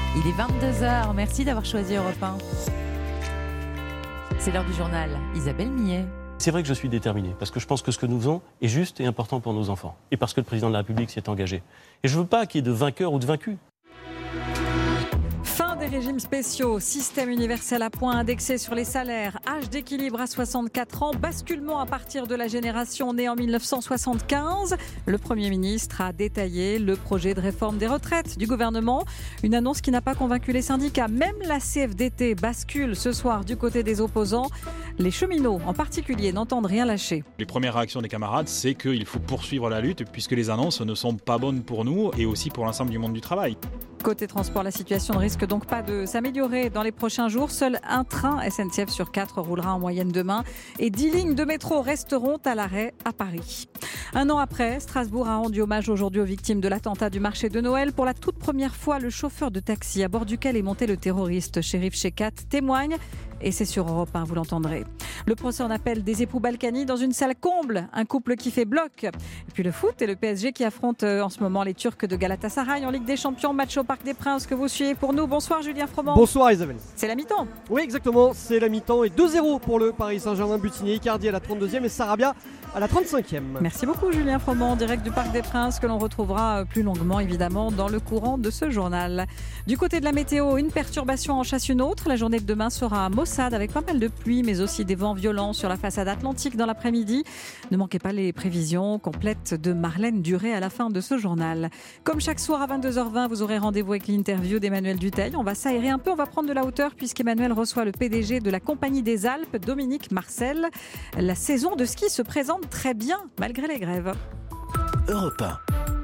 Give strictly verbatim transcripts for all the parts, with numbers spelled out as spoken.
Il est vingt-deux heures, merci d'avoir choisi Europe un. C'est l'heure du journal, Isabelle Millet. C'est vrai que je suis déterminé, parce que je pense que ce que nous faisons est juste et important pour nos enfants. Et parce que le président de la République s'y est engagé. Et je ne veux pas qu'il y ait de vainqueurs ou de vaincus. Fin des régimes spéciaux, système universel à points indexé sur les salaires, âge d'équilibre à soixante-quatre ans, basculement à partir de la génération née en mille neuf cent soixante-quinze. Le Premier ministre a détaillé le projet de réforme des retraites du gouvernement. Une annonce qui n'a pas convaincu les syndicats. Même la C F D T bascule ce soir du côté des opposants. Les cheminots, en particulier, n'entendent rien lâcher. Les premières réactions des camarades, c'est qu'il faut poursuivre la lutte puisque les annonces ne sont pas bonnes pour nous et aussi pour l'ensemble du monde du travail. Côté transport, la situation ne risque donc pas de s'améliorer dans les prochains jours. Seul un train S N C F sur quatre roulera en moyenne demain et dix lignes de métro resteront à l'arrêt à Paris. Un an après, Strasbourg a rendu hommage aujourd'hui aux victimes de l'attentat du marché de Noël. Pour la toute première fois, le chauffeur de taxi à bord duquel est monté le terroriste Cherif Chekat témoigne. Et c'est sur Europe un, vous l'entendrez. Le procès en appel des époux Balkany dans une salle comble. Un couple qui fait bloc. Et puis le foot et le P S G qui affrontent en ce moment les Turcs de Galatasaray en Ligue des Champions. Match au Parc des Princes que vous suivez pour nous. Bonsoir Julien Froment. Bonsoir Isabelle. C'est la mi-temps. Oui exactement, c'est la mi-temps et deux zéro pour le Paris Saint-Germain. Butini, Icardi à la trente-deuxième et Sarabia à la trente-cinquième. Merci beaucoup Julien Froment, direct du Parc des Princes que l'on retrouvera plus longuement évidemment dans le courant de ce journal. Du côté de la météo, une perturbation en chasse une autre. La journée de demain sera maussade avec pas mal de pluie mais aussi des vents violents sur la façade atlantique dans l'après-midi. Ne manquez pas les prévisions complètes de Marlène Duré à la fin de ce journal. Comme chaque soir à vingt-deux heures vingt, vous aurez rendez-vous avec l'interview d'Emmanuel Dutheil. On va s'aérer un peu, on va prendre de la hauteur puisqu'Emmanuel reçoit le P D G de la Compagnie des Alpes, Dominique Marcel. La saison de ski se présente très bien malgré les grèves. Europe un.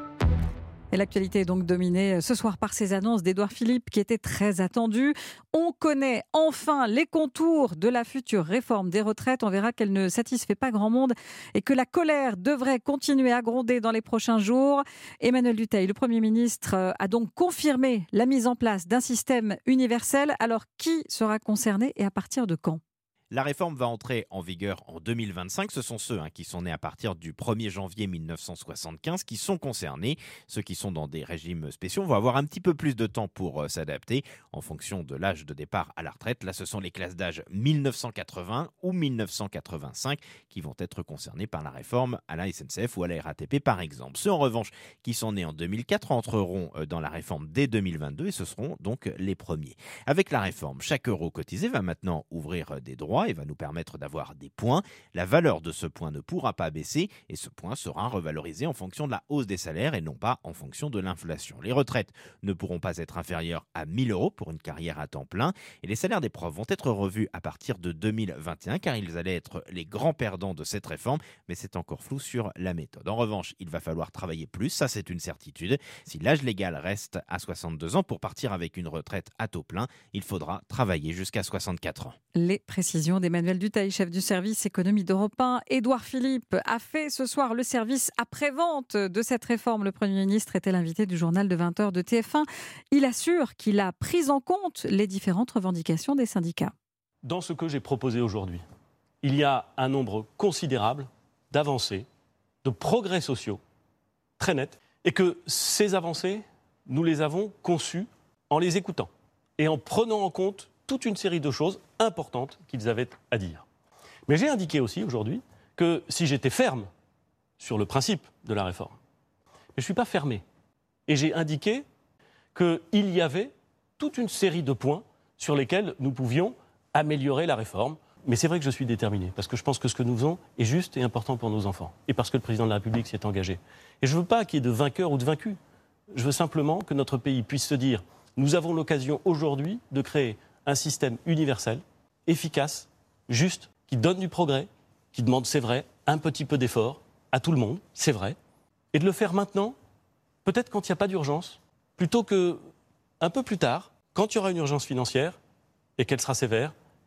Et l'actualité est donc dominée ce soir par ces annonces d'Édouard Philippe qui étaient très attendues. On connaît enfin les contours de la future réforme des retraites. On verra qu'elle ne satisfait pas grand monde et que la colère devrait continuer à gronder dans les prochains jours. Emmanuel Dutheil, le Premier ministre, a donc confirmé la mise en place d'un système universel. Alors qui sera concerné et à partir de quand ? La réforme va entrer en vigueur en deux mille vingt-cinq. Ce sont ceux hein, qui sont nés à partir du premier janvier mille neuf cent soixante-quinze qui sont concernés. Ceux qui sont dans des régimes spéciaux vont avoir un petit peu plus de temps pour euh, s'adapter en fonction de l'âge de départ à la retraite. Là, ce sont les classes d'âge mille neuf cent quatre-vingts ou mille neuf cent quatre-vingt-cinq qui vont être concernés par la réforme à la S N C F ou à la R A T P par exemple. Ceux en revanche qui sont nés en deux mille quatre entreront euh, dans la réforme dès deux mille vingt-deux et ce seront donc les premiers. Avec la réforme, chaque euro cotisé va maintenant ouvrir des droits et va nous permettre d'avoir des points. La valeur de ce point ne pourra pas baisser et ce point sera revalorisé en fonction de la hausse des salaires et non pas en fonction de l'inflation. Les retraites ne pourront pas être inférieures à mille euros pour une carrière à temps plein et les salaires des profs vont être revus à partir de deux mille vingt et un car ils allaient être les grands perdants de cette réforme, mais c'est encore flou sur la méthode. En revanche, il va falloir travailler plus, ça c'est une certitude. Si l'âge légal reste à soixante-deux ans pour partir avec une retraite à taux plein, il faudra travailler jusqu'à soixante-quatre ans. Les précisions d'Emmanuel Dutheil, chef du service économie d'Europe un. Édouard Philippe a fait ce soir le service après-vente de cette réforme. Le Premier ministre était l'invité du journal de vingt heures de T F un. Il assure qu'il a pris en compte les différentes revendications des syndicats. Dans ce que j'ai proposé aujourd'hui, il y a un nombre considérable d'avancées, de progrès sociaux très nets et que ces avancées, nous les avons conçues en les écoutant et en prenant en compte toute une série de choses importantes qu'ils avaient à dire. Mais j'ai indiqué aussi aujourd'hui que si j'étais ferme sur le principe de la réforme, mais je ne suis pas fermé. Et j'ai indiqué qu'il y avait toute une série de points sur lesquels nous pouvions améliorer la réforme. Mais c'est vrai que je suis déterminé, parce que je pense que ce que nous faisons est juste et important pour nos enfants. Et parce que le président de la République s'y est engagé. Et je ne veux pas qu'il y ait de vainqueurs ou de vaincus. Je veux simplement que notre pays puisse se dire « Nous avons l'occasion aujourd'hui de créer un système universel, efficace, juste, qui donne du progrès, qui demande, c'est vrai, un petit peu d'effort à tout le monde, c'est vrai, et de le faire maintenant, peut-être quand il n'y a pas d'urgence, plutôt qu'un peu plus tard, quand il y aura une urgence financière et qu'elle sera sévère,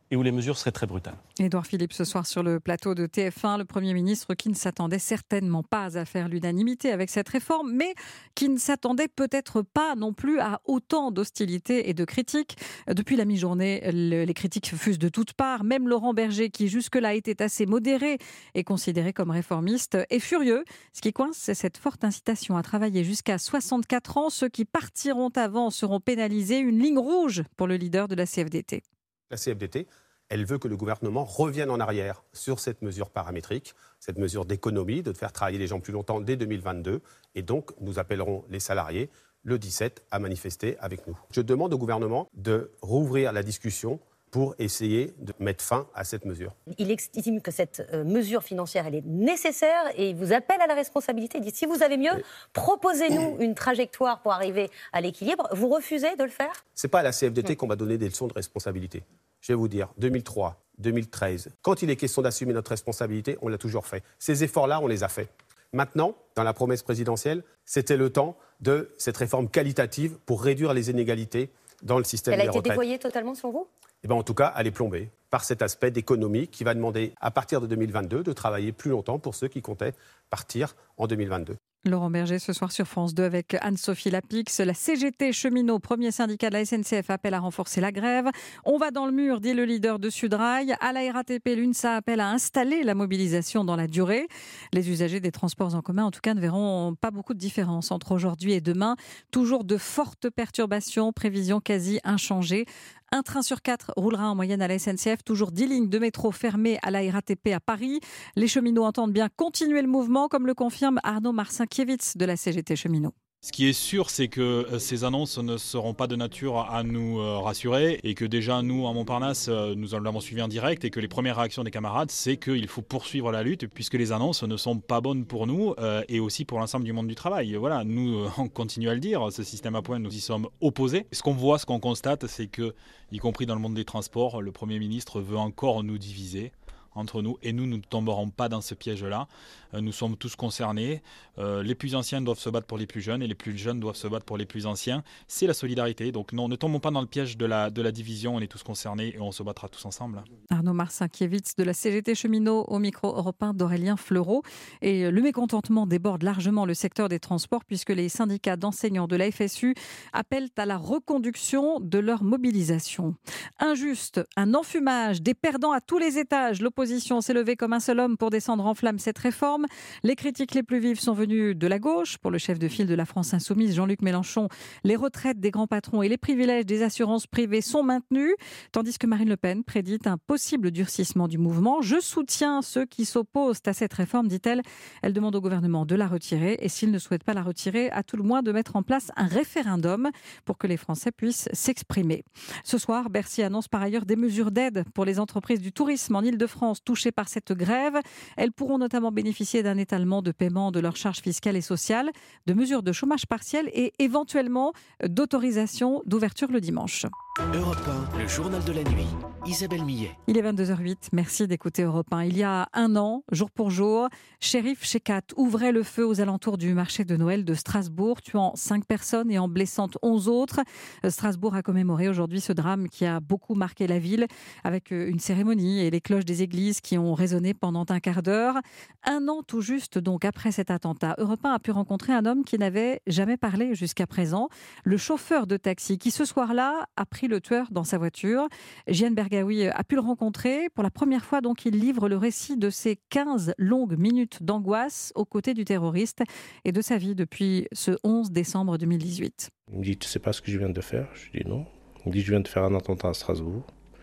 et où les mesures seraient très brutales. Édouard Philippe, ce soir sur le plateau de T F un, le Premier ministre qui ne s'attendait certainement pas à faire l'unanimité avec cette réforme, mais qui ne s'attendait peut-être pas non plus à autant d'hostilité et de critiques. Depuis la mi-journée, le, les critiques fusent de toutes parts. Même Laurent Berger, qui jusque-là était assez modéré et considéré comme réformiste, est furieux. Ce qui coince, c'est cette forte incitation à travailler jusqu'à soixante-quatre ans. Ceux qui partiront avant seront pénalisés. Une ligne rouge pour le leader de la C F D T. La C F D T, elle veut que le gouvernement revienne en arrière sur cette mesure paramétrique, cette mesure d'économie, de faire travailler les gens plus longtemps dès deux mille vingt-deux. Et donc, nous appellerons les salariés le dix-sept à manifester avec nous. Je demande au gouvernement de rouvrir la discussion pour essayer de mettre fin à cette mesure. Il estime que cette euh, mesure financière, elle est nécessaire et il vous appelle à la responsabilité. Il dit, si vous avez mieux, proposez-nous une trajectoire pour arriver à l'équilibre. Vous refusez de le faire ? Ce n'est pas à la C F D T qu'on va donner des leçons de responsabilité. Je vais vous dire, deux mille trois, deux mille treize, quand il est question d'assumer notre responsabilité, on l'a toujours fait. Ces efforts-là, on les a faits. Maintenant, dans la promesse présidentielle, c'était le temps de cette réforme qualitative pour réduire les inégalités dans le système des retraites. Elle a été dévoyée totalement selon vous ? Eh bien, en tout cas, elle est plombée par cet aspect d'économie qui va demander, à partir de deux mille vingt-deux, de travailler plus longtemps pour ceux qui comptaient partir en deux mille vingt-deux. Laurent Berger ce soir sur France deux avec Anne-Sophie Lapix. La C G T cheminot, premier syndicat de la S N C F, appelle à renforcer la grève. On va dans le mur, dit le leader de Sudrail. À la R A T P, l'UNSA appelle à installer la mobilisation dans la durée. Les usagers des transports en commun, en tout cas, ne verront pas beaucoup de différence entre aujourd'hui et demain. Toujours de fortes perturbations, prévision quasi inchangée. Un train sur quatre roulera en moyenne à la S N C F. Toujours dix lignes de métro fermées à la R A T P à Paris. Les cheminots entendent bien continuer le mouvement, comme le confirme Arnaud Marcinkiewicz de la C G T cheminot. Ce qui est sûr, c'est que ces annonces ne seront pas de nature à nous rassurer et que déjà, nous, à Montparnasse, nous l'avons suivi en direct et que les premières réactions des camarades, c'est qu'il faut poursuivre la lutte puisque les annonces ne sont pas bonnes pour nous et aussi pour l'ensemble du monde du travail. Voilà, nous, on continue à le dire, ce système à points, nous y sommes opposés. Ce qu'on voit, ce qu'on constate, c'est que, y compris dans le monde des transports, le Premier ministre veut encore nous diviser entre nous et nous, nous ne tomberons pas dans ce piège-là. Nous sommes tous concernés. Euh, les plus anciens doivent se battre pour les plus jeunes et les plus jeunes doivent se battre pour les plus anciens. C'est la solidarité. Donc non, ne tombons pas dans le piège de la, de la division. On est tous concernés et on se battra tous ensemble. Arnaud Marcinkiewicz de la C G T cheminot au micro européen d'Aurélien Fleureau. Et le mécontentement déborde largement le secteur des transports puisque les syndicats d'enseignants de la F S U appellent à la reconduction de leur mobilisation. Injuste, un enfumage, des perdants à tous les étages. L'opposition s'est levée comme un seul homme pour descendre en flammes cette réforme. Les critiques les plus vives sont venues de la gauche. Pour le chef de file de la France Insoumise, Jean-Luc Mélenchon, les retraites des grands patrons et les privilèges des assurances privées sont maintenus, tandis que Marine Le Pen prédit un possible durcissement du mouvement. Je soutiens ceux qui s'opposent à cette réforme, dit-elle. Elle demande au gouvernement de la retirer et s'il ne souhaite pas la retirer, à tout le moins de mettre en place un référendum pour que les Français puissent s'exprimer. Ce soir, Bercy annonce par ailleurs des mesures d'aide pour les entreprises du tourisme en Île-de-France touchées par cette grève. Elles pourront notamment bénéficier d'un étalement de paiement de leurs charges fiscales et sociales, de mesures de chômage partiel et éventuellement d'autorisation d'ouverture le dimanche. Europe un, le journal de la nuit. Isabelle Millet. Il est vingt-deux heures huit, merci d'écouter Europe un. Il y a un an, jour pour jour, Cherif Shekat ouvrait le feu aux alentours du marché de Noël de Strasbourg, tuant cinq personnes et en blessant onze autres. Strasbourg a commémoré aujourd'hui ce drame qui a beaucoup marqué la ville, avec une cérémonie et les cloches des églises qui ont résonné pendant un quart d'heure. Un an tout juste donc après cet attentat, Europe un a pu rencontrer un homme qui n'avait jamais parlé jusqu'à présent, le chauffeur de taxi qui ce soir-là a pris le tueur dans sa voiture. Jian Bergaoui a pu le rencontrer. Pour la première fois, donc, il livre le récit de ses quinze longues minutes d'angoisse aux côtés du terroriste et de sa vie depuis ce onze décembre deux mille dix-huit. Il me dit, tu sais pas ce que je viens de faire? Je dis non. Il me dit, je viens de faire un attentat à Strasbourg.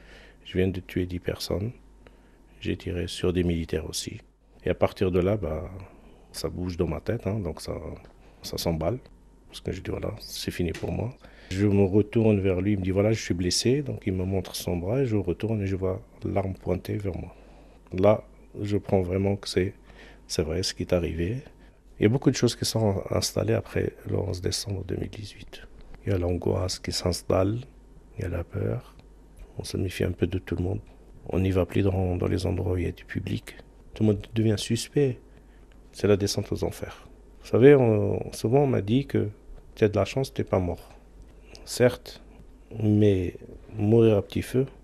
Je viens de tuer dix personnes. J'ai tiré sur des militaires aussi. Et à partir de là, bah, ça bouge dans ma tête, hein, donc ça, ça s'emballe. Parce que je dis, voilà, c'est fini pour moi. Je me retourne vers lui, il me dit, voilà, je suis blessé. Donc il me montre son bras et je retourne et je vois l'arme pointée vers moi. Là, je prends vraiment que c'est, c'est vrai ce qui est arrivé. Il y a beaucoup de choses qui sont installées après le onze décembre deux mille dix-huit. Il y a l'angoisse qui s'installe, il y a la peur. On se méfie un peu de tout le monde. On n'y va plus dans, dans les endroits où il y a du public. Tout le monde devient suspect. C'est la descente aux enfers. Vous savez, on, souvent on m'a dit que tu as de la chance, tu n'es pas mort. Certes, mais mourir à petit feu,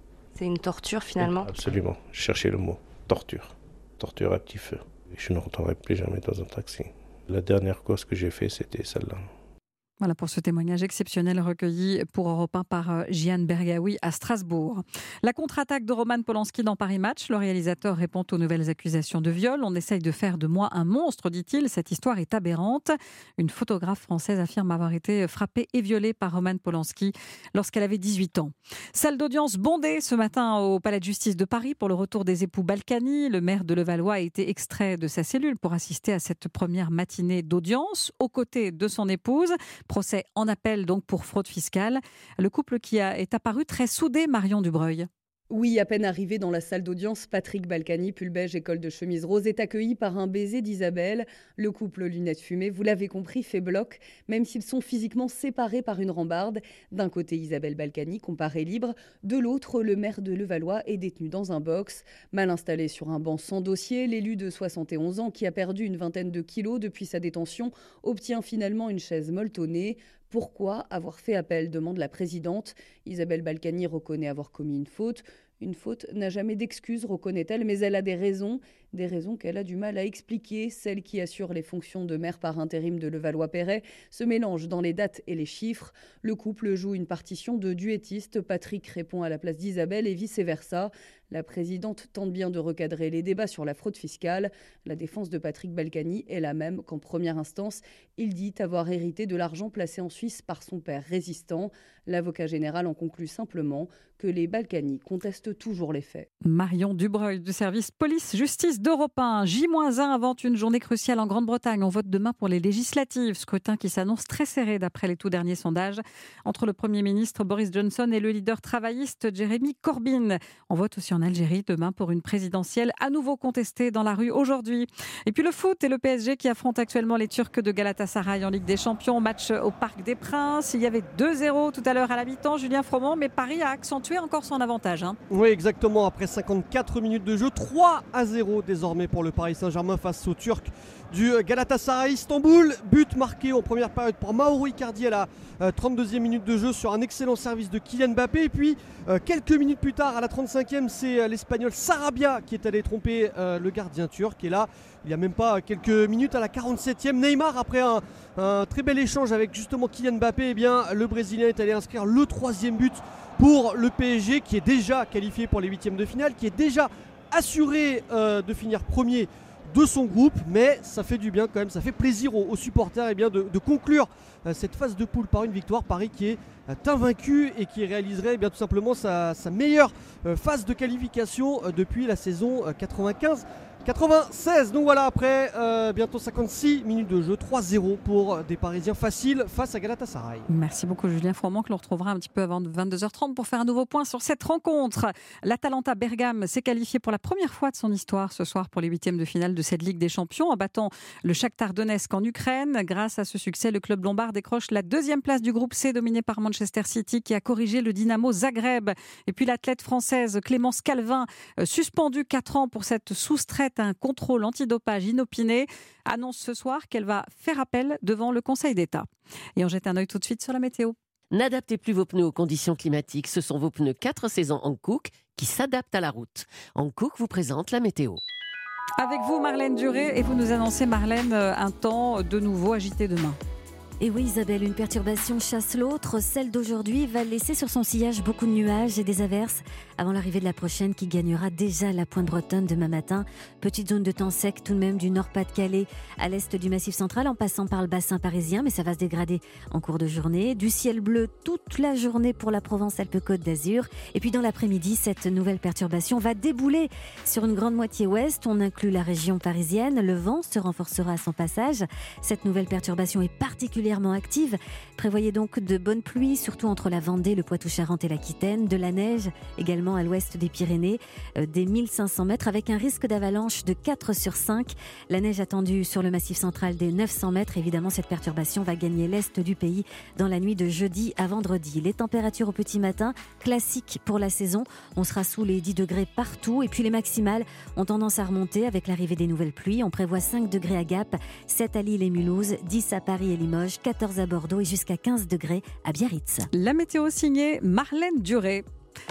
C'était une torture finalement. Absolument, je cherchais le mot, torture, torture à petit feu. Je ne retournerai plus jamais dans un taxi. La dernière course que j'ai faite, c'était celle-là. Voilà pour ce témoignage exceptionnel recueilli pour Europe un par Jian Bergaoui à Strasbourg. La contre-attaque de Roman Polanski dans Paris Match. Le réalisateur répond aux nouvelles accusations de viol. On essaye de faire de moi un monstre, dit-il. Cette histoire est aberrante. Une photographe française affirme avoir été frappée et violée par Roman Polanski lorsqu'elle avait dix-huit ans. Salle d'audience bondée ce matin au Palais de Justice de Paris pour le retour des époux Balkany. Le maire de Levallois a été extrait de sa cellule pour assister à cette première matinée d'audience aux côtés de son épouse. Procès en appel donc pour fraude fiscale. Le couple qui a, est apparu très soudé, Marion Dubreuil. Oui, à peine arrivé dans la salle d'audience, Patrick Balkany, pull beige et col de chemise rose, est accueilli par un baiser d'Isabelle. Le couple lunettes fumées, vous l'avez compris, fait bloc, même s'ils sont physiquement séparés par une rambarde. D'un côté, Isabelle Balkany, comparée libre. De l'autre, le maire de Levallois est détenu dans un box. Mal installé sur un banc sans dossier, l'élu de soixante et onze ans, qui a perdu une vingtaine de kilos depuis sa détention, obtient finalement une chaise molletonnée. Pourquoi avoir fait appel, demande la présidente. Isabelle Balkany reconnaît avoir commis une faute. Une faute n'a jamais d'excuse, reconnaît-elle, mais elle a des raisons, des raisons qu'elle a du mal à expliquer. Celle qui assure les fonctions de maire par intérim de Levallois-Perret se mélange dans les dates et les chiffres. Le couple joue une partition de duettiste. Patrick répond à la place d'Isabelle et vice-versa. La présidente tente bien de recadrer les débats sur la fraude fiscale. La défense de Patrick Balkany est la même qu'en première instance. Il dit avoir hérité de l'argent placé en Suisse par son père résistant. L'avocat général en conclut simplement que les Balkany contestent toujours les faits. Marion Dubreuil du service police-justice d'Europe un. J un invente une journée cruciale en Grande-Bretagne. On vote demain pour les législatives. Scrutin qui s'annonce très serré d'après les tout derniers sondages entre le Premier ministre Boris Johnson et le leader travailliste Jeremy Corbyn. On vote aussi en Algérie demain pour une présidentielle à nouveau contestée dans la rue aujourd'hui. Et puis le foot et le P S G qui affrontent actuellement les Turcs de Galatasaray en Ligue des Champions. Match au Parc des Princes. Il y avait deux zéro tout à l'heure à la mi-temps, Julien Froment, mais Paris a accentué encore son avantage. Hein. Oui, exactement. Après cinquante-quatre minutes de jeu, trois à zéro désormais pour le Paris Saint-Germain face aux Turcs du Galatasaray Istanbul. But marqué en première période par Mauro Icardi à la euh, trente-deuxième minute de jeu sur un excellent service de Kylian Mbappé. Et puis euh, quelques minutes plus tard, à la trente-cinquième, c'est euh, l'Espagnol Sarabia qui est allé tromper euh, le gardien turc. Et là, il n'y a même pas quelques minutes, à la quarante-septième, Neymar, après un, un très bel échange avec justement Kylian Mbappé, eh bien, le Brésilien est allé inscrire le troisième but pour le P S G qui est déjà qualifié pour les huitièmes de finale, qui est déjà assuré euh, de finir premier de son groupe, mais ça fait du bien quand même, ça fait plaisir aux, aux supporters eh bien, de, de conclure euh, cette phase de poule par une victoire. Paris qui est euh, invaincu et qui réaliserait eh bien, tout simplement sa, sa meilleure euh, phase de qualification euh, depuis la saison euh, quatre-vingt-quinze quatre-vingt-seize. Donc voilà, après euh, bientôt cinquante-six minutes de jeu, trois zéro pour des Parisiens faciles face à Galatasaray. Merci beaucoup Julien Froment, que l'on retrouvera un petit peu avant vingt-deux heures trente pour faire un nouveau point sur cette rencontre. L'Atalanta Bergame s'est qualifié pour la première fois de son histoire ce soir pour les huitièmes de finale de cette Ligue des Champions en battant le Shakhtar Donetsk en Ukraine. Grâce à ce succès, le club lombard décroche la deuxième place du groupe C dominé par Manchester City qui a corrigé le Dynamo Zagreb. Et puis l'athlète française Clémence Calvin, euh, suspendue quatre ans pour cette soustraite à un contrôle antidopage inopiné, annonce ce soir qu'elle va faire appel devant le Conseil d'État. Et on jette un œil tout de suite sur la météo. N'adaptez plus vos pneus aux conditions climatiques. Ce sont vos pneus quatre saisons Hankook qui s'adaptent à la route. Hankook vous présente la météo. Avec vous Marlène Duré, et vous nous annoncez Marlène un temps de nouveau agité demain. Et oui Isabelle, une perturbation chasse l'autre. Celle d'aujourd'hui va laisser sur son sillage beaucoup de nuages et des averses avant l'arrivée de la prochaine qui gagnera déjà la pointe bretonne demain matin. Petite zone de temps sec tout de même du Nord-Pas-de-Calais à l'est du Massif central en passant par le bassin parisien, mais ça va se dégrader en cours de journée. Du ciel bleu toute la journée pour la Provence-Alpes-Côte d'Azur. Et puis dans l'après-midi, cette nouvelle perturbation va débouler sur une grande moitié ouest. On inclut la région parisienne. Le vent se renforcera à son passage. Cette nouvelle perturbation est particulièrement active. Prévoyez donc de bonnes pluies, surtout entre la Vendée, le Poitou-Charentes et l'Aquitaine. De la neige également à l'ouest des Pyrénées, euh, des mille cinq cents mètres avec un risque d'avalanche de quatre sur cinq. La neige attendue sur le Massif central des neuf cents mètres. Évidemment, cette perturbation va gagner l'est du pays dans la nuit de jeudi à vendredi. Les températures au petit matin, classiques pour la saison. On sera sous les dix degrés partout. Et puis les maximales ont tendance à remonter avec l'arrivée des nouvelles pluies. On prévoit cinq degrés à Gap, sept à Lille et Mulhouse, dix à Paris et Limoges, quatorze à Bordeaux et jusqu'à quinze degrés à Biarritz. La météo signée Marlène Duré. Europe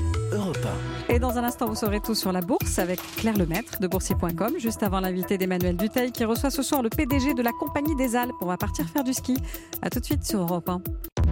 Europe un. Et dans un instant, vous saurez tout sur la bourse avec Claire Lemaître de boursier point com, juste avant l'invité d'Emmanuel Dutheil qui reçoit ce soir le P D G de la Compagnie des Alpes. On va partir faire du ski. A tout de suite sur Europe un.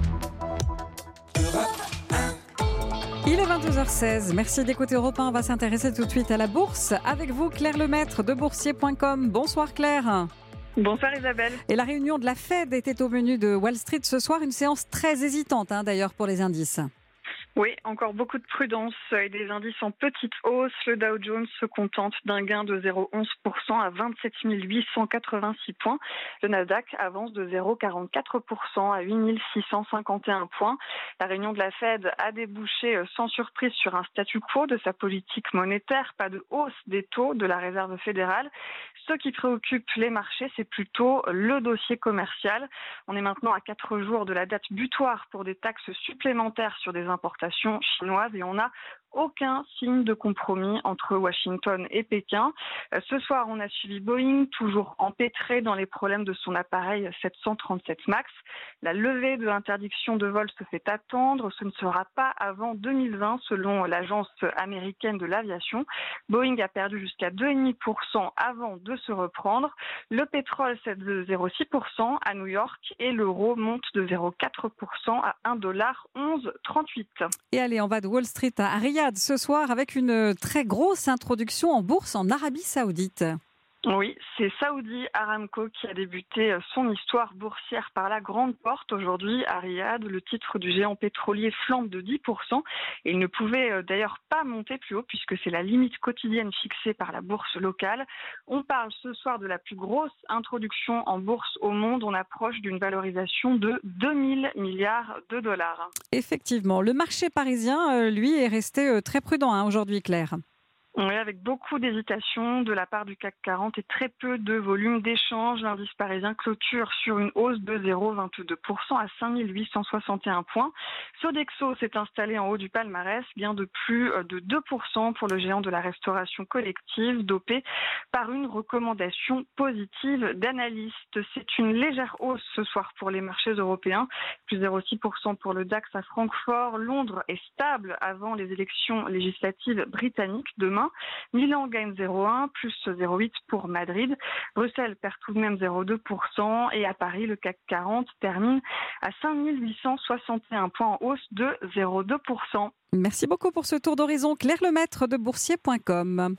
Il est vingt-deux heures seize. Merci d'écouter Europe un. On va s'intéresser tout de suite à la bourse avec vous, Claire Lemaître de boursier point com. Bonsoir Claire. Bonsoir Isabelle. Et la réunion de la Fed était au menu de Wall Street ce soir, une séance très hésitante hein, d'ailleurs pour les indices. Oui, encore beaucoup de prudence et des indices en petite hausse. Le Dow Jones se contente d'un gain de zéro virgule onze pour cent à vingt-sept mille huit cent quatre-vingt-six points. Le Nasdaq avance de zéro virgule quarante-quatre pour cent à huit mille six cent cinquante et un points. La réunion de la Fed a débouché sans surprise sur un statu quo de sa politique monétaire, pas de hausse des taux de la Réserve fédérale. Ce qui préoccupe les marchés, c'est plutôt le dossier commercial. On est maintenant à quatre jours de la date butoir pour des taxes supplémentaires sur des importations chinoises et on a aucun signe de compromis entre Washington et Pékin. Ce soir, on a suivi Boeing, toujours empêtré dans les problèmes de son appareil sept cent trente-sept MAX. La levée de l'interdiction de vol se fait attendre. Ce ne sera pas avant deux mille vingt, selon l'agence américaine de l'aviation. Boeing a perdu jusqu'à deux virgule cinq pour cent avant de se reprendre. Le pétrole cède de zéro virgule six pour cent à New York et l'euro monte de zéro virgule quatre pour cent à un dollar onze trente-huit. Et allez, on va de Wall Street à Riyad ce soir avec une très grosse introduction en bourse en Arabie Saoudite. Oui, c'est Saudi Aramco qui a débuté son histoire boursière par la grande porte. Aujourd'hui, à Riyad, le titre du géant pétrolier flambe de dix pour cent et il ne pouvait d'ailleurs pas monter plus haut puisque c'est la limite quotidienne fixée par la bourse locale. On parle ce soir de la plus grosse introduction en bourse au monde. On approche d'une valorisation de deux mille milliards de dollars. Effectivement, le marché parisien, lui, est resté très prudent hein, aujourd'hui, Claire. Oui, avec beaucoup d'hésitation de la part du C A C quarante et très peu de volume d'échange. L'indice parisien clôture sur une hausse de zéro virgule vingt-deux pour cent à cinq mille huit cent soixante et un points. Sodexo s'est installé en haut du palmarès, gain de plus de deux pour cent pour le géant de la restauration collective, dopé par une recommandation positive d'analystes. C'est une légère hausse ce soir pour les marchés européens, plus zéro virgule six pour cent pour le DAX à Francfort. Londres est stable avant les élections législatives britanniques demain. Milan gagne zéro virgule un, plus zéro virgule huit pour Madrid. Bruxelles perd tout de même zéro virgule deux pour cent et à Paris, le C A C quarante termine à cinq mille huit cent soixante et un points en hausse de zéro virgule deux pour cent. Merci beaucoup pour ce tour d'horizon. Claire Lemaître de boursier point com.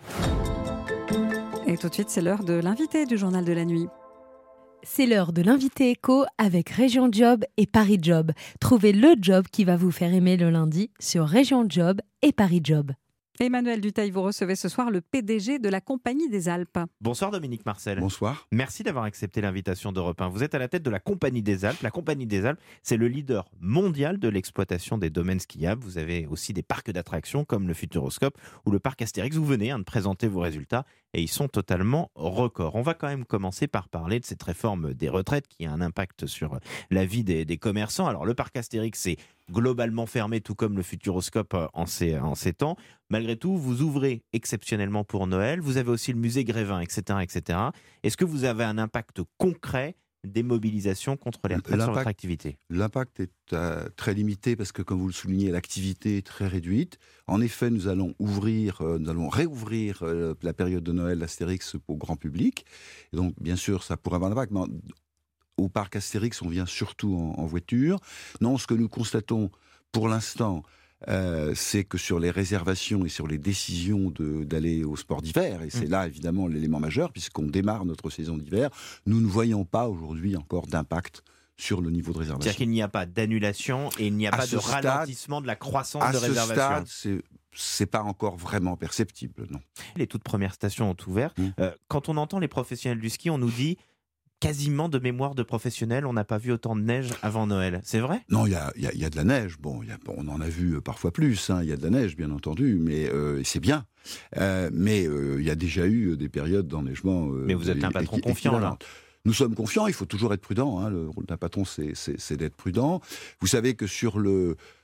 Et tout de suite, c'est l'heure de l'invité du journal de la nuit. C'est l'heure de l'invité éco avec Région Job et Paris Job. Trouvez le job qui va vous faire aimer le lundi sur Région Job et Paris Job. Emmanuel Dutheil, vous recevez ce soir le P D G de la Compagnie des Alpes. Bonsoir Dominique Marcel. Bonsoir. Merci d'avoir accepté l'invitation d'Europe un. Vous êtes à la tête de la Compagnie des Alpes. La Compagnie des Alpes, c'est le leader mondial de l'exploitation des domaines skiables. Vous avez aussi des parcs d'attractions comme le Futuroscope ou le parc Astérix. Vous venez hein, de présenter vos résultats et ils sont totalement records. On va quand même commencer par parler de cette réforme des retraites qui a un impact sur la vie des, des commerçants. Alors le parc Astérix, c'est globalement fermé, tout comme le Futuroscope en ces, en ces temps. Malgré tout, vous ouvrez exceptionnellement pour Noël. Vous avez aussi le musée Grévin, et cetera, et cetera. Est-ce que vous avez un impact concret des mobilisations contre les retraites sur votre activité? L'impact est euh, très limité parce que, comme vous le soulignez, l'activité est très réduite. En effet, nous allons ouvrir, euh, nous allons réouvrir euh, la période de Noël d'Astérix au grand public. Et donc, bien sûr, ça pourrait avoir un impact. Mais au parc Astérix, on vient surtout en, en voiture. Non, ce que nous constatons pour l'instant, euh, c'est que sur les réservations et sur les décisions de, d'aller au sport d'hiver, et c'est mmh. là évidemment l'élément majeur, puisqu'on démarre notre saison d'hiver, nous ne voyons pas aujourd'hui encore d'impact sur le niveau de réservation. C'est-à-dire qu'il n'y a pas d'annulation et il n'y a à pas de stade, ralentissement de la croissance de réservation. À ce stade, c'est... c'est pas encore vraiment perceptible, non. Les toutes premières stations ont ouvert. Mmh. Euh, quand on entend les professionnels du ski, on nous dit quasiment de mémoire de professionnels, on n'a pas vu autant de neige avant Noël. C'est vrai ? Non, il y a, y, a, y a de la neige. Bon, y a, on en a vu parfois plus. Il hein, y a de la neige, bien entendu, mais euh, c'est bien. Euh, mais il euh, y a déjà eu des périodes d'enneigement. Euh, mais vous êtes un patron confiant, là. Nous sommes confiants, il faut toujours être prudent. Hein. Le rôle d'un patron, c'est, c'est, c'est d'être prudent. Vous savez que sur le,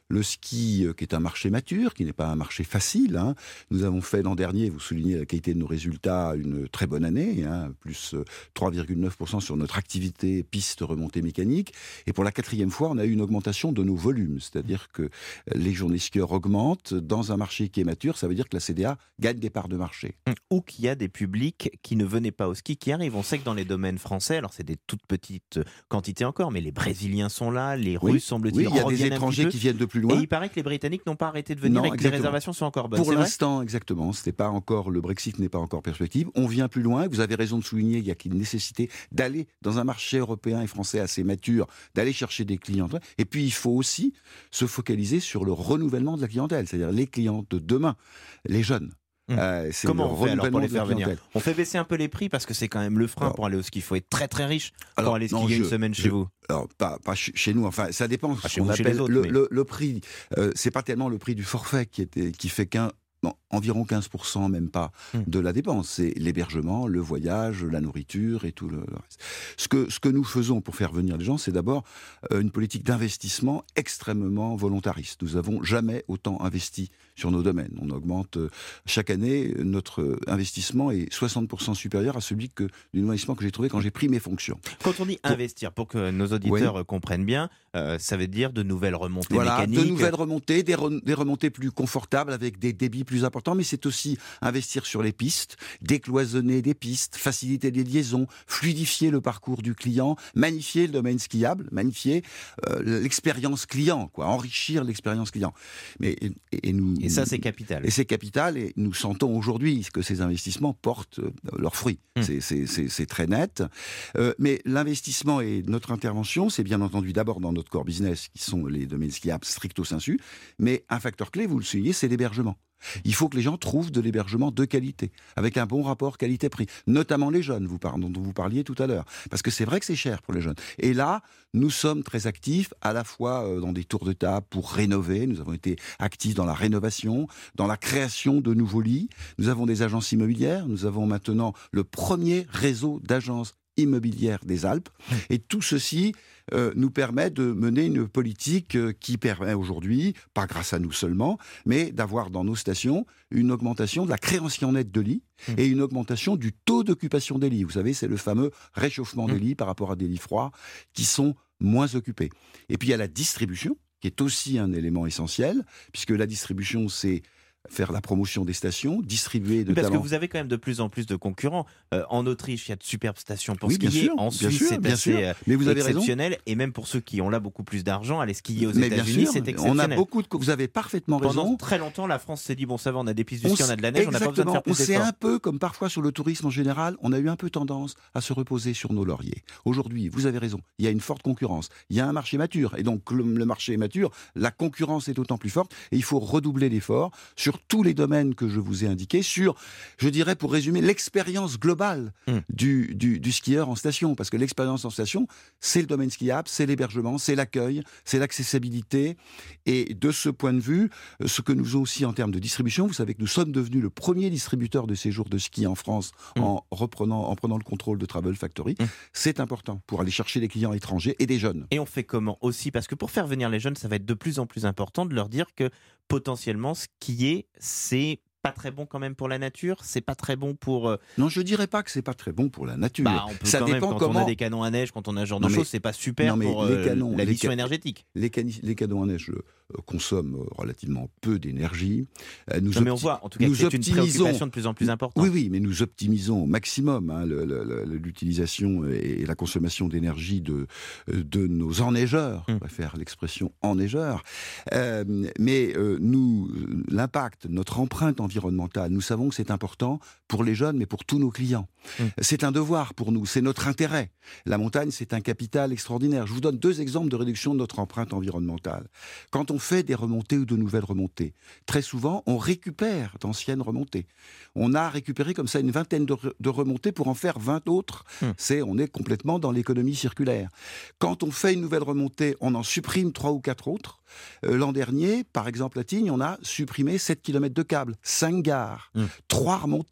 le ski, euh, qui est un marché mature, qui n'est pas un marché facile. Hein. Nous avons fait l'an dernier, vous soulignez la qualité de nos résultats, une très bonne année, hein, plus euh, trois virgule neuf pour cent sur notre activité piste remontée mécanique. Et pour la quatrième fois, on a eu une augmentation de nos volumes, c'est-à-dire que les journées skieurs augmentent. Dans un marché qui est mature, ça veut dire que la C D A gagne des parts de marché. Ou qu'il y a des publics qui ne venaient pas au ski qui arrivent. On sait que dans les domaines français, alors c'est des toutes petites quantités encore, mais les Brésiliens sont là, les Russes, oui, semble-t-il, oui, il y a des étrangers qui viennent de plus loin. Et il paraît que les Britanniques n'ont pas arrêté de venir non, et que exactement. les réservations sont encore bonnes. Pour c'est l'instant, exactement. C'était pas encore, le Brexit n'est pas encore perspective. On vient plus loin. Vous avez raison de souligner qu'il y a une nécessité d'aller dans un marché européen et français assez mature, d'aller chercher des clients. Et puis, il faut aussi se focaliser sur le renouvellement de la clientèle, c'est-à-dire les clients de demain, les jeunes. Mmh. Euh, c'est Comment le on fait alors pour les faire venir? clientèle. On fait baisser un peu les prix parce que c'est quand même le frein alors, pour aller au ski. Il faut être très très riche pour alors, aller skier non, je, une semaine je, chez vous. Alors pas, pas chez nous. Enfin, ça dépend. Pas chez on vous, appelle chez les autres, le, mais... le, le prix. Euh, c'est pas tellement le prix du forfait qui était qui fait qu'un non, environ quinze pour cent, même pas, mmh. de la dépense. C'est l'hébergement, le voyage, la nourriture et tout le, le reste. Ce que, ce que nous faisons pour faire venir les gens, c'est d'abord euh, une politique d'investissement extrêmement volontariste. Nous n'avons jamais autant investi sur nos domaines. On augmente euh, chaque année, notre investissement est soixante pour cent supérieur à celui que, du investissement que j'ai trouvé quand j'ai pris mes fonctions. Quand on dit pour... investir, pour que nos auditeurs oui. comprennent bien, euh, ça veut dire de nouvelles remontées voilà, mécaniques. de nouvelles remontées, des, re- des remontées plus confortables avec des débits plus importants, mais c'est aussi investir sur les pistes, décloisonner des pistes, faciliter les liaisons, fluidifier le parcours du client, magnifier le domaine skiable, magnifier euh, l'expérience client, quoi, enrichir l'expérience client. Mais, et, et, nous, et ça, c'est capital. Et c'est capital, et nous sentons aujourd'hui que ces investissements portent euh, leurs fruits. Mmh. C'est, c'est, c'est, c'est très net. Euh, mais l'investissement et notre intervention, c'est bien entendu d'abord dans notre core business, qui sont les domaines skiables stricto sensu, mais un facteur clé, vous le soulignez, c'est l'hébergement. Il faut que les gens trouvent de l'hébergement de qualité, avec un bon rapport qualité-prix, notamment les jeunes, vous par- dont vous parliez tout à l'heure, parce que c'est vrai que c'est cher pour les jeunes. Et là, nous sommes très actifs, à la fois euh, dans des tours de table pour rénover, nous avons été actifs dans la rénovation, dans la création de nouveaux lits, nous avons des agences immobilières, nous avons maintenant le premier réseau d'agences immobilières des Alpes, et tout ceci euh, nous permet de mener une politique euh, qui permet aujourd'hui, pas grâce à nous seulement, mais d'avoir dans nos stations une augmentation de la création nette de lits mmh. et une augmentation du taux d'occupation des lits. Vous savez, c'est le fameux réchauffement mmh. des lits par rapport à des lits froids qui sont moins occupés. Et puis il y a la distribution, qui est aussi un élément essentiel, puisque la distribution, c'est faire la promotion des stations, distribuer de Parce talents. que vous avez quand même de plus en plus de concurrents. Euh, en Autriche, il y a de superbes stations pour oui, skier. Bien sûr, en bien Suisse, sûr, c'est bien assez sûr. Mais vous avez exceptionnel. raison. Et même pour ceux qui ont là beaucoup plus d'argent, aller skier aux Mais États-Unis, c'est exceptionnel. On a beaucoup de... Vous avez parfaitement Pendant raison. Pendant très longtemps, la France s'est dit, bon ça va, on a des pistes de ski, on, on a de la neige, exactement. on n'a pas besoin de faire plus d'efforts. On s'est un peu, comme parfois sur le tourisme en général, on a eu un peu tendance à se reposer sur nos lauriers. Aujourd'hui, vous avez raison, il y a une forte concurrence. Il y a un marché mature. Et donc, le, le marché est mature, la concurrence est d'autant plus forte. Et il faut redoubler l'effort sur tous les domaines que je vous ai indiqués, sur, je dirais, pour résumer, l'expérience globale mmh. du, du, du skieur en station. Parce que l'expérience en station, c'est le domaine skiable, c'est l'hébergement, c'est l'accueil, c'est l'accessibilité. Et de ce point de vue, ce que nous faisons aussi en termes de distribution, vous savez que nous sommes devenus le premier distributeur de séjours de ski en France mmh. en, reprenant, en prenant le contrôle de Travel Factory. Mmh. C'est important pour aller chercher des clients étrangers et des jeunes. Et on fait comment aussi? Parce que pour faire venir les jeunes, ça va être de plus en plus important de leur dire que potentiellement, skier, c'est pas très bon quand même pour la nature, c'est pas très bon pour... Euh... Non, je dirais pas que c'est pas très bon pour la nature. Bah, on peut ça quand dépend même, quand comment... on a des canons à neige, quand on a ce genre non, de mais... choses, c'est pas super non, pour les euh, canons, la les mission ca... énergétique. Les, can... les canons à neige euh, consomment euh, relativement peu d'énergie. Euh, nous non, opti... mais on voit en tout cas que c'est une préoccupation de plus en plus importante. Oui, oui, mais nous optimisons au maximum hein, le, le, le, l'utilisation et la consommation d'énergie de, de nos enneigeurs, hum. on préfère l'expression enneigeurs. Euh, mais euh, nous, l'impact, notre empreinte environnementale, nous savons que c'est important pour les jeunes, mais pour tous nos clients. Mmh. C'est un devoir pour nous, c'est notre intérêt. La montagne, c'est un capital extraordinaire. Je vous donne deux exemples de réduction de notre empreinte environnementale. Quand on fait des remontées ou de nouvelles remontées, très souvent, on récupère d'anciennes remontées. On a récupéré comme ça une vingtaine de, re- de remontées pour en faire vingt autres. Mmh. C'est, on est complètement dans l'économie circulaire. Quand on fait une nouvelle remontée, on en supprime trois ou quatre autres. Euh, l'an dernier, par exemple à Tignes, on a supprimé sept kilomètres de câbles, cinq gares, mmh. trois remontées.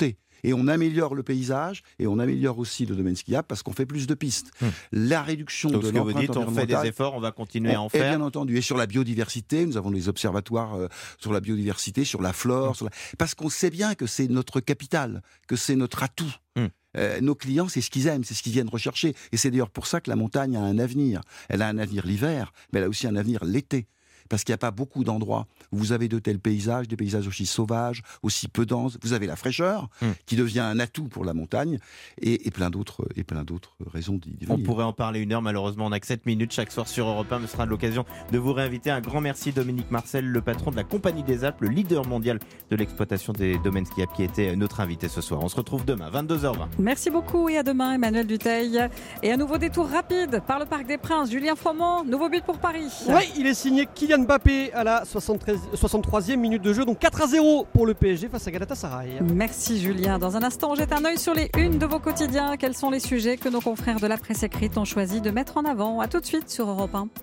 Et on améliore le paysage et on améliore aussi le domaine skiable parce qu'on fait plus de pistes. Hum. La réduction Donc, de ce que vous l'empreinte dites, on fait des efforts, on va continuer on, à en faire. Et bien entendu. Et sur la biodiversité, nous avons des observatoires euh, sur la biodiversité, sur la flore, hum. sur la... parce qu'on sait bien que c'est notre capital, que c'est notre atout. Hum. Euh, nos clients, c'est ce qu'ils aiment, c'est ce qu'ils viennent rechercher. Et c'est d'ailleurs pour ça que la montagne a un avenir. Elle a un avenir l'hiver, mais elle a aussi un avenir l'été. Parce qu'il n'y a pas beaucoup d'endroits où vous avez de tels paysages, des paysages aussi sauvages, aussi peu denses. Vous avez la fraîcheur, mmh. qui devient un atout pour la montagne, et, et plein d'autres, et plein d'autres raisons d'y venir. On pourrait en parler une heure, malheureusement, on n'a que sept minutes chaque soir sur Europe un, mais ce sera l'occasion de vous réinviter. Un grand merci Dominique Marcel, le patron de la Compagnie des Alpes, le leader mondial de l'exploitation des domaines skiables, qui était notre invité ce soir. On se retrouve demain, vingt-deux heures vingt. Merci beaucoup et à demain, Emmanuel Dutheil. Et un nouveau détour rapide par le Parc des Princes. Julien Froment, nouveau but pour Paris. Oui, il est signé Kylian Mbappé à la soixante-troisième minute de jeu, donc quatre à zéro pour le P S G face à Galatasaray. Merci Julien. Dans un instant, on jette un œil sur les unes de vos quotidiens. Quels sont les sujets que nos confrères de la presse écrite ont choisi de mettre en avant? A tout de suite sur Europe un.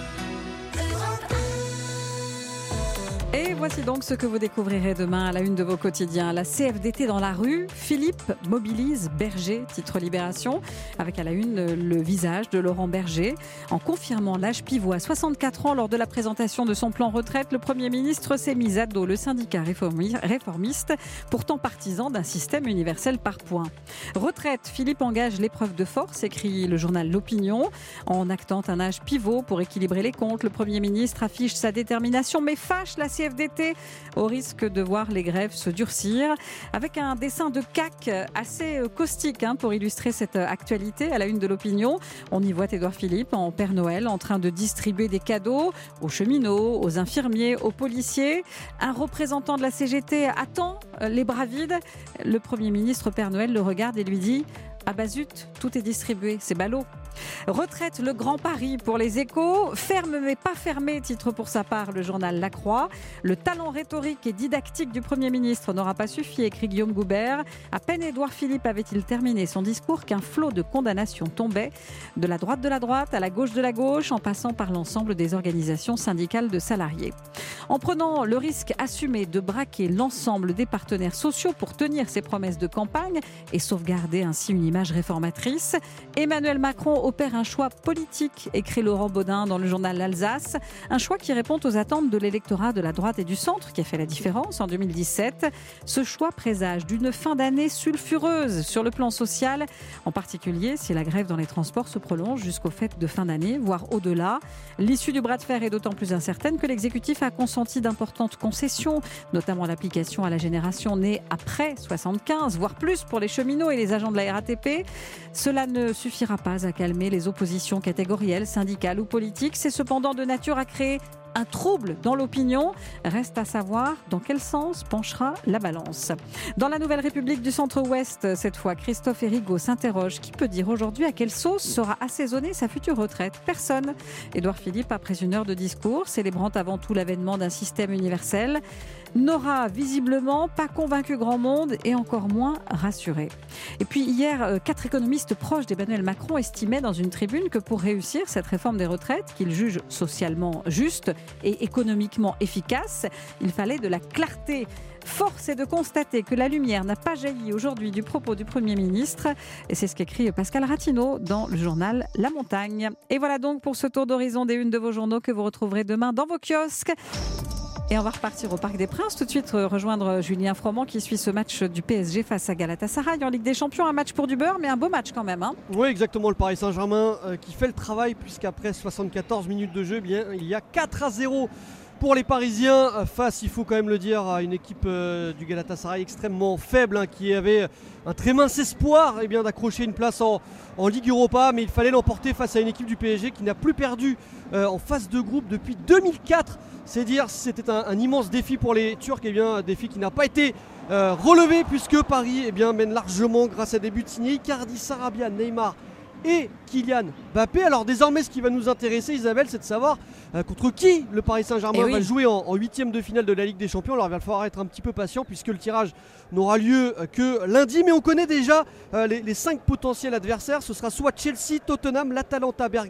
Et voici donc ce que vous découvrirez demain à la une de vos quotidiens. La C F D T dans la rue, Philippe mobilise Berger, titre Libération, avec à la une le visage de Laurent Berger. En confirmant l'âge pivot à soixante-quatre ans lors de la présentation de son plan retraite, le Premier ministre s'est mis à dos le syndicat réformiste, pourtant partisan d'un système universel par points. Retraite, Philippe engage l'épreuve de force, écrit le journal L'Opinion. En actant un âge pivot pour équilibrer les comptes, le Premier ministre affiche sa détermination, mais fâche la C F D T au risque de voir les grèves se durcir, avec un dessin de C A C assez caustique hein, pour illustrer cette actualité à la une de L'Opinion. On y voit Édouard Philippe en Père Noël en train de distribuer des cadeaux aux cheminots, aux infirmiers, aux policiers. Un représentant de la C G T attend les bras vides. Le Premier ministre Père Noël le regarde et lui dit « Ah bah zut, tout est distribué, c'est ballot ». Retraite, le grand pari pour les Échos. Ferme mais pas fermé, titre pour sa part le journal La Croix. Le talent rhétorique et didactique du Premier ministre n'aura pas suffi, écrit Guillaume Goubert. À peine Édouard Philippe avait-il terminé son discours qu'un flot de condamnations tombait. De la droite de la droite à la gauche de la gauche, en passant par l'ensemble des organisations syndicales de salariés. En prenant le risque assumé de braquer l'ensemble des partenaires sociaux pour tenir ses promesses de campagne et sauvegarder ainsi une image réformatrice, Emmanuel Macron opère un choix politique, écrit Laurent Baudin dans le journal L'Alsace. Un choix qui répond aux attentes de l'électorat de la droite et du centre qui a fait la différence en deux mille dix-sept. Ce choix présage d'une fin d'année sulfureuse sur le plan social, en particulier si la grève dans les transports se prolonge jusqu'aux fêtes de fin d'année, voire au-delà. L'issue du bras de fer est d'autant plus incertaine que l'exécutif a consenti d'importantes concessions, notamment l'application à la génération née après soixante-quinze, voire plus pour les cheminots et les agents de la R A T P. Cela ne suffira pas à calmer les oppositions catégorielles, syndicales ou politiques. C'est cependant de nature à créer un trouble dans l'opinion. Reste à savoir dans quel sens penchera la balance. Dans la Nouvelle République du Centre-Ouest, cette fois, Christophe Hérigaud s'interroge. Qui peut dire aujourd'hui à quelle sauce sera assaisonnée sa future retraite? Personne. Édouard Philippe, après une heure de discours, célébrant avant tout l'avènement d'un système universel, n'aura visiblement pas convaincu grand monde et encore moins rassuré. Et puis hier, quatre économistes proches d'Emmanuel Macron estimaient dans une tribune que pour réussir cette réforme des retraites, qu'ils jugent socialement juste et économiquement efficace, il fallait de la clarté. Force est de constater que la lumière n'a pas jailli aujourd'hui du propos du Premier ministre. Et c'est ce qu'écrit Pascal Ratineau dans le journal La Montagne. Et voilà donc pour ce tour d'horizon des unes de vos journaux que vous retrouverez demain dans vos kiosques. Et on va repartir au Parc des Princes, tout de suite rejoindre Julien Froment qui suit ce match du P S G face à Galatasaray en Ligue des Champions. Un match pour du beurre, mais un beau match quand même. Hein. Oui, exactement, le Paris Saint-Germain euh, qui fait le travail puisqu'après soixante-quatorze minutes de jeu, bien, il y a quatre à zéro pour les Parisiens face, il faut quand même le dire, à une équipe euh, du Galatasaray extrêmement faible hein, qui avait un très mince espoir eh bien, d'accrocher une place en, en Ligue Europa, mais il fallait l'emporter face à une équipe du P S G qui n'a plus perdu euh, en phase de groupe depuis deux mille quatre. C'est dire si c'était un, un immense défi pour les Turcs, eh bien, un défi qui n'a pas été euh, relevé puisque Paris eh bien, mène largement grâce à des buts signés Icardi, Sarabia, Neymar et Kylian Mbappé. Alors désormais ce qui va nous intéresser, Isabelle, c'est de savoir euh, contre qui le Paris Saint-Germain oui. va jouer en huitième de finale de la Ligue des Champions. Alors il va falloir être un petit peu patient puisque le tirage n'aura lieu euh, que lundi, mais on connaît déjà euh, les, les cinq potentiels adversaires. Ce sera soit Chelsea, Tottenham, l'Atalanta Bergame,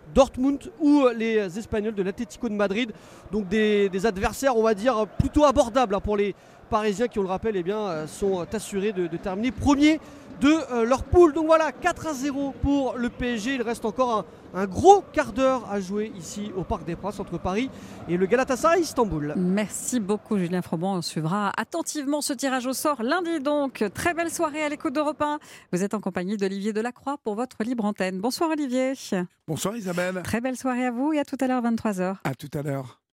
Dortmund ou les Espagnols de l'Atlético de Madrid. Donc des, des adversaires, on va dire, plutôt abordables hein, pour les Parisiens qui, on le rappelle, eh bien, sont assurés de, de terminer premier de euh, leur poule. Donc voilà, quatre à zéro pour le P S G. Il reste encore un, un gros quart d'heure à jouer ici au Parc des Princes entre Paris et le Galatasaray Istanbul. Merci beaucoup Julien Froment. On suivra attentivement ce tirage au sort lundi donc. Très belle soirée à l'écoute d'Europe un. Vous êtes en compagnie d'Olivier Delacroix pour votre libre antenne. Bonsoir Olivier. Bonsoir Isabelle. Très belle soirée à vous et à tout à l'heure vingt-trois heures. À tout à l'heure.